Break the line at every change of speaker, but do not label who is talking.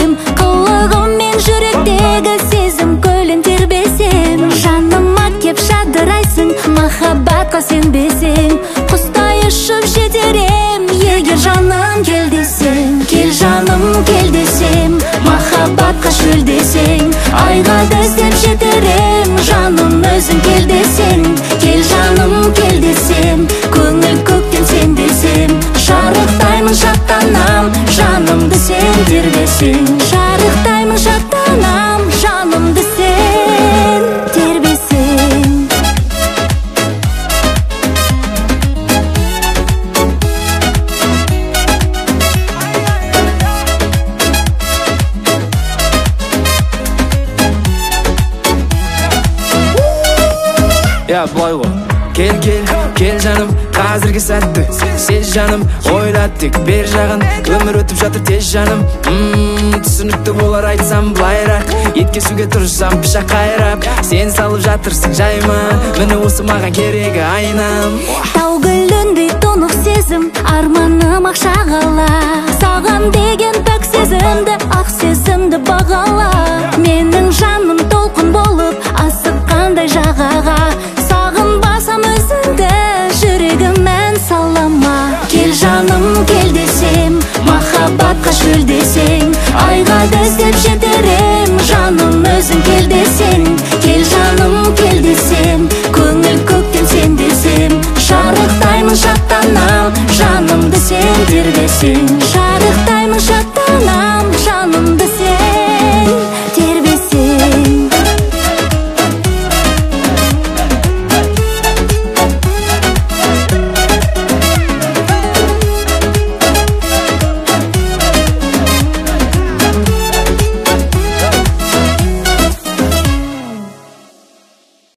сезім, қылығым мен жүректегі сезім көлін тербесем. Жаныма кеп жадырайсың, махаббатқа сенбесең, құстай ұшып жетерем, егер жаным кел десең. Кел жаным кел десем, махаббатқа шөл десең, айға да іздеп жетерем, жаным өзің кел десең. Кел жаным кел десем, көңіл көктем сен десем, шарықтаймын шаттанам, жанымды сен тербесең. Шарықтаймын шаттанам, жанымды сен тербесең.
Былай ғой, кел жаным, қазіргі сәтті сез жаным, ойлат тек бер жағын, өмір өтіп жатыр тез жаным. Түсінікті болар айтсам былайрақ, етке суге тұрсам пышақ қайрап, сен салып жатырсың жайма, міне осы маған керегі айнам.
Тау гүліндей тұнық сезім, арманым ақшағала, саған деген пәк сезімді, ақ сезімді бағала. Менің жаным толқын болып асыққандай жағаға, сағынбасам өзіңді жүрегім ән салама. Кел жаным кел десем, махаббатқа шөл десең, айға